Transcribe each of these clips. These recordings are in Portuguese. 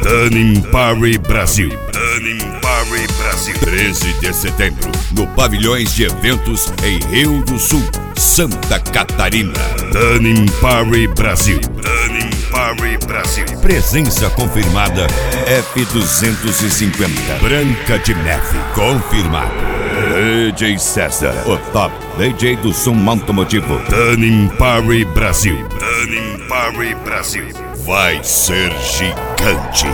Tanning Party Brasil. Tanning Party Brasil. 13 de setembro, no Pavilhões de Eventos em Rio do Sul, Santa Catarina. Tanning Party Brasil. Tanning Party Brasil. Presença confirmada F250. Branca de Neve. Confirmado. DJ César, o top DJ do som automotivo. Tanning Party Brasil. Tanning Party Brasil. Vai ser gigante.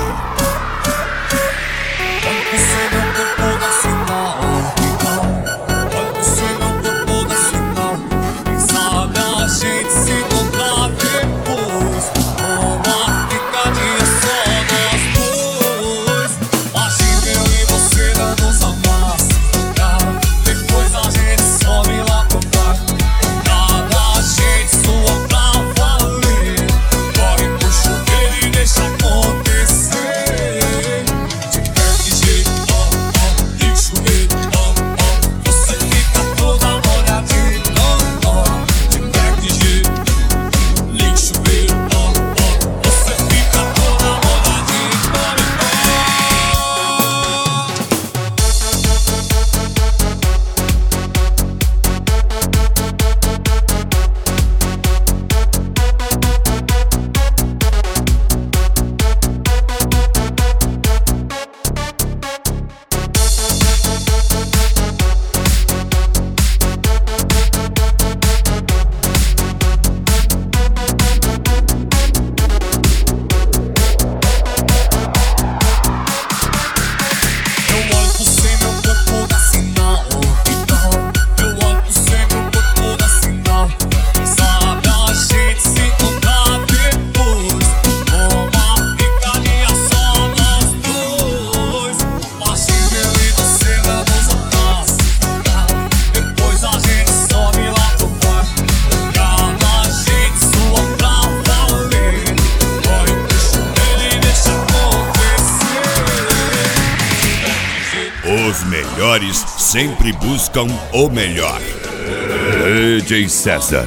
Os melhores sempre buscam o melhor. DJ César.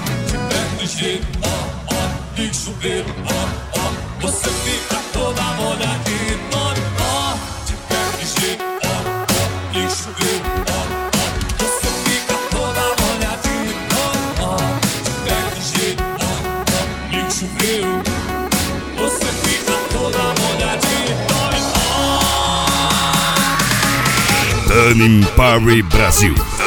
Você fica toda molhadinha, de pé de jeito, de chuveiro. Você fica toda molhadinha, de pé de jeito, de chuveiro. Você fica toda molhadinha. Tanning Party Brasil.